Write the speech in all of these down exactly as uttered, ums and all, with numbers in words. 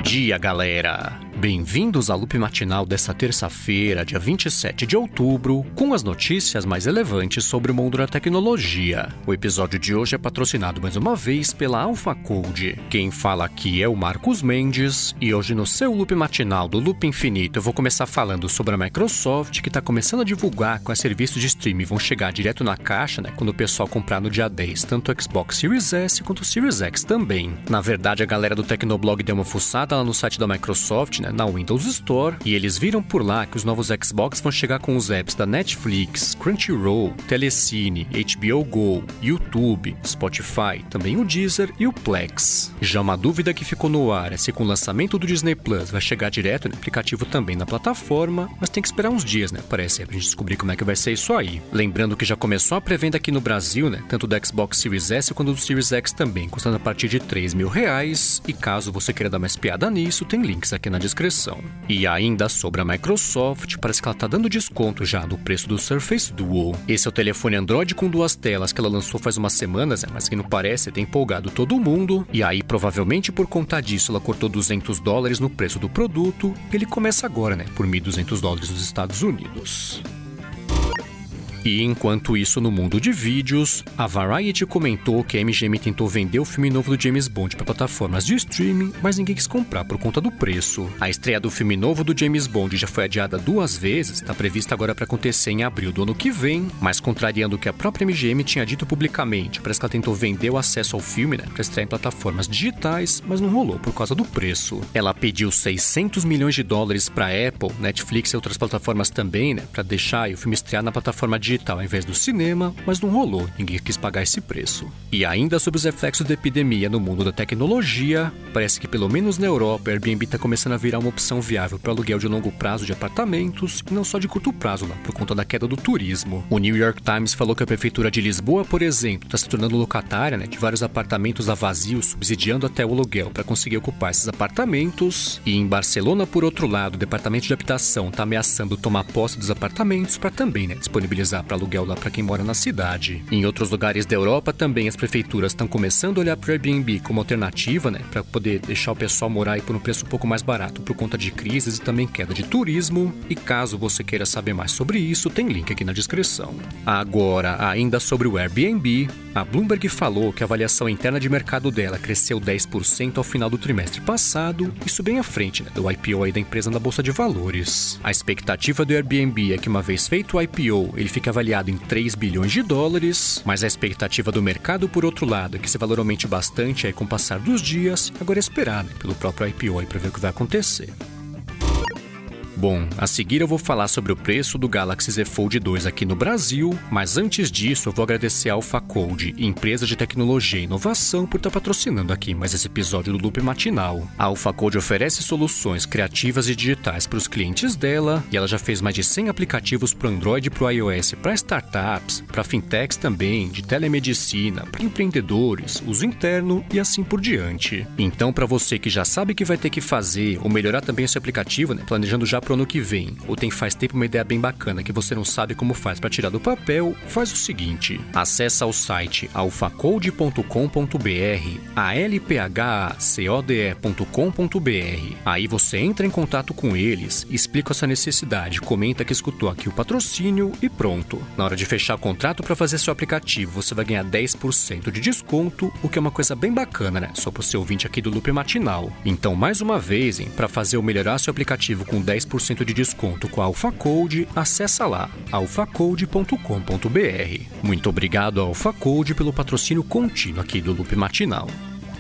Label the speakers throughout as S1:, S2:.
S1: dia, galera! Bem-vindos ao Loop Matinal desta terça-feira, dia vinte e sete de outubro, com as notícias mais relevantes sobre o mundo da tecnologia. O episódio de hoje é patrocinado mais uma vez pela AlphaCode. Quem fala aqui é o Marcos Mendes, e hoje no seu Loop Matinal do Loop Infinito eu vou começar falando sobre a Microsoft, que está começando a divulgar que os serviços de streaming vão chegar direto na caixa, né, quando o pessoal comprar no dia dez, tanto o Xbox Series S quanto o Series X também. Na verdade, a galera do Tecnoblog deu uma fuçada lá no site da Microsoft, né, na Windows Store, e eles viram por lá que os novos Xbox vão chegar com os apps da Netflix, Crunchyroll, Telecine, H B O Go, YouTube, Spotify, também o Deezer e o Plex. Já uma dúvida que ficou no ar é se com o lançamento do Disney Plus vai chegar direto no aplicativo também na plataforma, mas tem que esperar uns dias, né, parece, pra gente descobrir como é que vai ser isso aí. Lembrando que já começou a pré-venda aqui no Brasil, né, tanto do Xbox Series S quanto do Series X também, custando a partir de três mil reais, e caso você queira dar uma espiada nisso, tem links aqui na descrição. E ainda sobre a Microsoft, parece que ela tá dando desconto já no preço do Surface Duo. Esse é o telefone Android com duas telas que ela lançou faz umas semanas, mas que não parece ter empolgado todo mundo, e aí provavelmente por conta disso ela cortou duzentos dólares no preço do produto, e ele começa agora, né, por mil e duzentos dólares nos Estados Unidos. E enquanto isso, no mundo de vídeos, a Variety comentou que a M G M tentou vender o filme novo do James Bond para plataformas de streaming, mas ninguém quis comprar por conta do preço. A estreia do filme novo do James Bond já foi adiada duas vezes, está prevista agora para acontecer em abril do ano que vem, mas contrariando o que a própria M G M tinha dito publicamente, parece que ela tentou vender o acesso ao filme, né, para estrear em plataformas digitais, mas não rolou por causa do preço. Ela pediu seiscentos milhões de dólares para Apple, Netflix e outras plataformas também, né, para deixar o filme estrear na plataforma digital digital ao invés do cinema, mas não rolou, ninguém quis pagar esse preço. E ainda sobre os reflexos da epidemia no mundo da tecnologia, parece que pelo menos na Europa, a Airbnb está começando a virar uma opção viável para aluguel de longo prazo de apartamentos, e não só de curto prazo lá, por conta da queda do turismo. O New York Times falou que a prefeitura de Lisboa, por exemplo, está se tornando locatária, né, de vários apartamentos lá vazios, subsidiando até o aluguel para conseguir ocupar esses apartamentos. E em Barcelona, por outro lado, o departamento de habitação está ameaçando tomar posse dos apartamentos para também, né, disponibilizar para aluguel lá para quem mora na cidade. Em outros lugares da Europa também as prefeituras estão começando a olhar para o Airbnb como alternativa, né, para poder deixar o pessoal morar aí por um preço um pouco mais barato por conta de crises e também queda de turismo. E caso você queira saber mais sobre isso, tem link aqui na descrição. Agora, ainda sobre o Airbnb, a Bloomberg falou que a avaliação interna de mercado dela cresceu dez por cento ao final do trimestre passado, isso bem à frente, né, do I P O aí da empresa na bolsa de valores. A expectativa do Airbnb é que uma vez feito o I P O, ele fique avaliado em três bilhões de dólares, mas a expectativa do mercado, por outro lado, é que esse valor aumente bastante aí com o passar dos dias, agora é esperar, né, pelo próprio I P O aí para ver o que vai acontecer. Bom, a seguir eu vou falar sobre o preço do Galaxy Z Fold dois aqui no Brasil, mas antes disso eu vou agradecer a AlphaCode, empresa de tecnologia e inovação, por estar patrocinando aqui mais esse episódio do Loop Matinal. A AlphaCode oferece soluções criativas e digitais para os clientes dela, e ela já fez mais de cem aplicativos para o Android e para o iOS para startups, para fintechs também, de telemedicina, para empreendedores, uso interno e assim por diante. Então, para você que já sabe que vai ter que fazer ou melhorar também esse aplicativo, né, planejando já pro ano que vem, ou tem faz tempo uma ideia bem bacana que você não sabe como faz para tirar do papel, faz o seguinte: acessa o site alphacode ponto com ponto br, a l p h a c o d e ponto com ponto br. Aí você entra em contato com eles, explica essa necessidade, comenta que escutou aqui o patrocínio e pronto. Na hora de fechar o contrato para fazer seu aplicativo, você vai ganhar dez por cento de desconto, o que é uma coisa bem bacana, né? Só pro seu ouvinte aqui do Loop Matinal. Então, mais uma vez, hein, para fazer ou melhorar seu aplicativo com dez por cento de desconto com a AlphaCode, acessa lá, alphacode ponto com ponto br. Muito obrigado à AlphaCode pelo patrocínio contínuo aqui do Loop Matinal.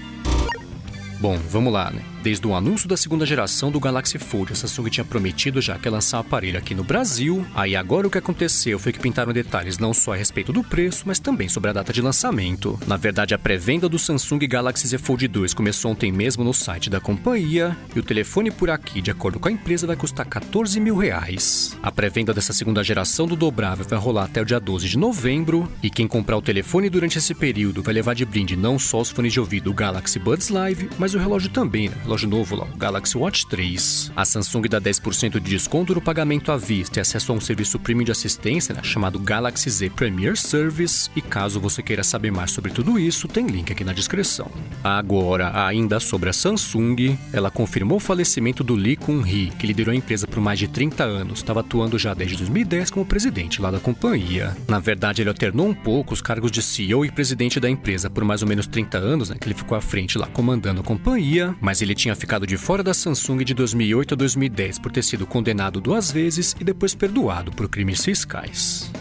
S1: Bom, vamos lá, né? Desde o anúncio da segunda geração do Galaxy Fold, a Samsung tinha prometido já que ia lançar o aparelho aqui no Brasil. Aí agora o que aconteceu foi que pintaram detalhes não só a respeito do preço, mas também sobre a data de lançamento. Na verdade, a pré-venda do Samsung Galaxy Z Fold dois começou ontem mesmo no site da companhia, e o telefone por aqui, de acordo com a empresa, vai custar quatorze mil reais. A pré-venda dessa segunda geração do dobrável vai rolar até o dia doze de novembro, e quem comprar o telefone durante esse período vai levar de brinde não só os fones de ouvido Galaxy Buds Live, mas o relógio também, né? relógio novo lá, o Galaxy Watch três. A Samsung dá dez por cento de desconto no pagamento à vista e acesso a um serviço premium de assistência, né, chamado Galaxy Z Premier Service. E caso você queira saber mais sobre tudo isso, tem link aqui na descrição. Agora, ainda sobre a Samsung, ela confirmou o falecimento do Lee Kun-hee, que liderou a empresa por mais de trinta anos, estava atuando já desde dois mil e dez como presidente lá da companhia. Na verdade, ele alternou um pouco os cargos de C E O e presidente da empresa por mais ou menos trinta anos, né, que ele ficou à frente lá comandando a companhia, mas ele tinha ficado de fora da Samsung de dois mil e oito a dois mil e dez por ter sido condenado duas vezes e depois perdoado por crimes fiscais.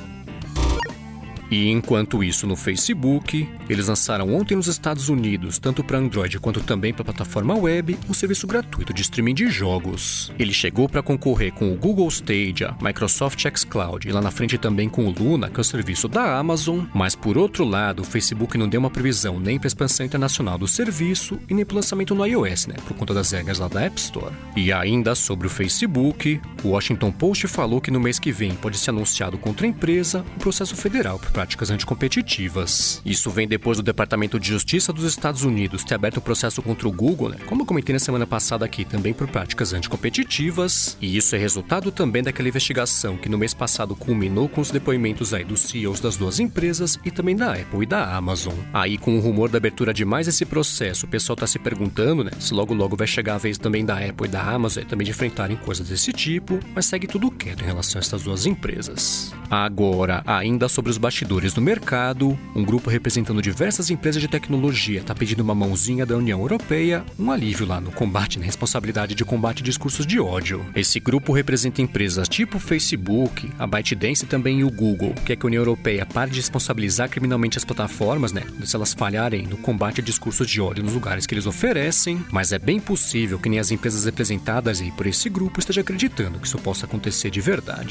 S1: E enquanto isso, no Facebook, eles lançaram ontem nos Estados Unidos, tanto para Android quanto também para a plataforma web, um serviço gratuito de streaming de jogos. Ele chegou para concorrer com o Google Stadia, Microsoft xCloud e lá na frente também com o Luna, que é o serviço da Amazon, mas por outro lado, o Facebook não deu uma previsão nem para a expansão internacional do serviço e nem para o lançamento no iOS, né, por conta das regras lá da App Store. E ainda sobre o Facebook, o Washington Post falou que no mês que vem pode ser anunciado contra a empresa um processo federal por práticas anticompetitivas. Isso vem depois do Departamento de Justiça dos Estados Unidos ter aberto o processo contra o Google, né? Como eu comentei na semana passada aqui, também por práticas anticompetitivas. E isso é resultado também daquela investigação que no mês passado culminou com os depoimentos aí dos C E Os das duas empresas e também da Apple e da Amazon. Aí, com o rumor da abertura de mais esse processo, o pessoal tá se perguntando, né, se logo logo vai chegar a vez também da Apple e da Amazon também de enfrentarem coisas desse tipo, mas segue tudo quieto em relação a essas duas empresas. Agora, ainda sobre os bastidores do mercado, um grupo representando diversas empresas de tecnologia está pedindo uma mãozinha da União Europeia, um alívio lá no combate, na responsabilidade de combate a discursos de ódio. Esse grupo representa empresas tipo o Facebook, a ByteDance e também o Google, que é que a União Europeia pare de responsabilizar criminalmente as plataformas, né, se elas falharem no combate a discursos de ódio nos lugares que eles oferecem, mas é bem possível que nem as empresas representadas aí por esse grupo estejam acreditando que isso possa acontecer de verdade.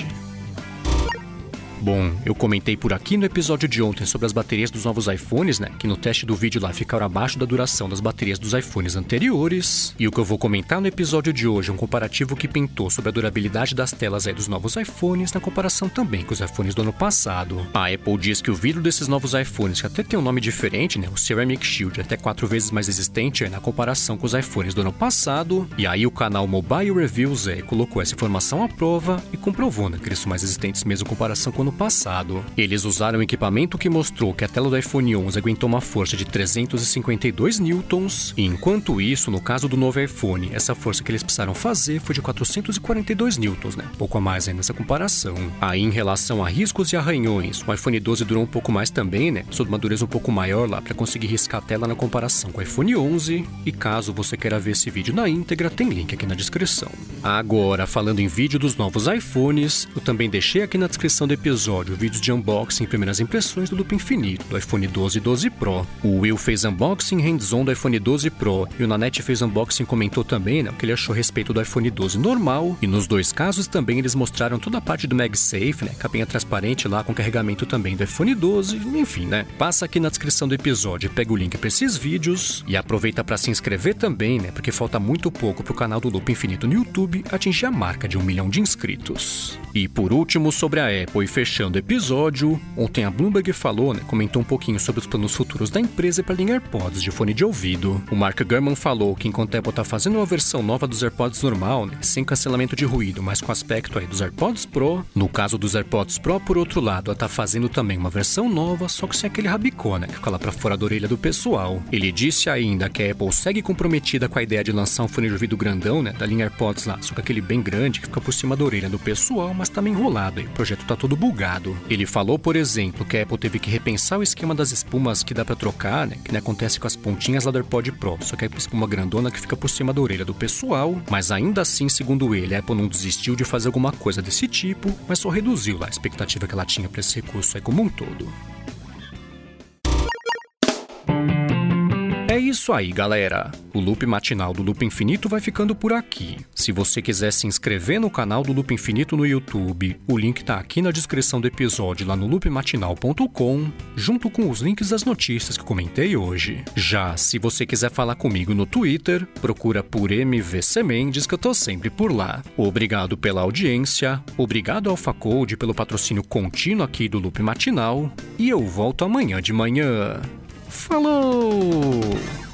S1: Bom, eu comentei por aqui no episódio de ontem sobre as baterias dos novos iPhones, né? Que no teste do vídeo lá ficaram abaixo da duração das baterias dos iPhones anteriores. E o que eu vou comentar no episódio de hoje é um comparativo que pintou sobre a durabilidade das telas aí dos novos iPhones na comparação também com os iPhones do ano passado. A Apple diz que o vidro desses novos iPhones, que até tem um nome diferente, né? O Ceramic Shield, é até quatro vezes mais resistente aí na comparação com os iPhones do ano passado. E aí o canal Mobile Reviews aí colocou essa informação à prova e comprovou, né, que eles são mais resistentes mesmo em comparação com o ano passado. Eles usaram um equipamento que mostrou que a tela do iPhone onze aguentou uma força de trezentos e cinquenta e dois newtons, e enquanto isso, no caso do novo iPhone, essa força que eles precisaram fazer foi de quatrocentos e quarenta e dois newtons, né? Pouco a mais aí nessa comparação. Aí, em relação a riscos e arranhões, o iPhone doze durou um pouco mais também, né? Precisou de uma dureza um pouco maior lá para conseguir riscar a tela na comparação com o iPhone onze, e caso você queira ver esse vídeo na íntegra, tem link aqui na descrição. Agora, falando em vídeo dos novos iPhones, eu também deixei aqui na descrição do episódio vídeos de unboxing e primeiras impressões do Loop Infinito, do iPhone doze e doze Pro. O Will fez unboxing hands-on do iPhone doze Pro e o Nanete fez unboxing e comentou também, né, o que ele achou a respeito do iPhone doze normal, e nos dois casos também eles mostraram toda a parte do MagSafe, né, capinha transparente lá com carregamento também do iPhone doze, enfim, né. Passa aqui na descrição do episódio, pega o link para esses vídeos e aproveita para se inscrever também, né, porque falta muito pouco pro canal do Loop Infinito no YouTube atingir a marca de um milhão de inscritos. E por último, sobre a Apple e fechando o episódio, ontem a Bloomberg falou, né, comentou um pouquinho sobre os planos futuros da empresa para a linha AirPods de fone de ouvido. O Mark Gurman falou que enquanto a Apple está fazendo uma versão nova dos AirPods normal, né, sem cancelamento de ruído, mas com aspecto aí dos AirPods Pro, no caso dos AirPods Pro, por outro lado, ela está fazendo também uma versão nova, só que sem aquele rabicó, né, que fica lá para fora da orelha do pessoal. Ele disse ainda que a Apple segue comprometida com a ideia de lançar um fone de ouvido grandão, né, da linha AirPods lá, só que aquele bem grande que fica por cima da orelha do pessoal, mas tá meio enrolado aí, o projeto tá todo bugado. Ele falou, por exemplo, que a Apple teve que repensar o esquema das espumas que dá pra trocar, né? Que nem acontece com as pontinhas lá do AirPod Pro, só que é a espuma grandona que fica por cima da orelha do pessoal, mas ainda assim, segundo ele, a Apple não desistiu de fazer alguma coisa desse tipo, mas só reduziu lá a expectativa que ela tinha pra esse recurso aí como um todo. É isso aí, galera. O Loop Matinal do Loop Infinito vai ficando por aqui. Se você quiser se inscrever no canal do Loop Infinito no YouTube, o link tá aqui na descrição do episódio lá no loop matinal ponto com, junto com os links das notícias que comentei hoje. Já se você quiser falar comigo no Twitter, procura por M V C Mendes que eu tô sempre por lá. Obrigado pela audiência, obrigado ao AlphaCode pelo patrocínio contínuo aqui do Loop Matinal, e eu volto amanhã de manhã. Falou!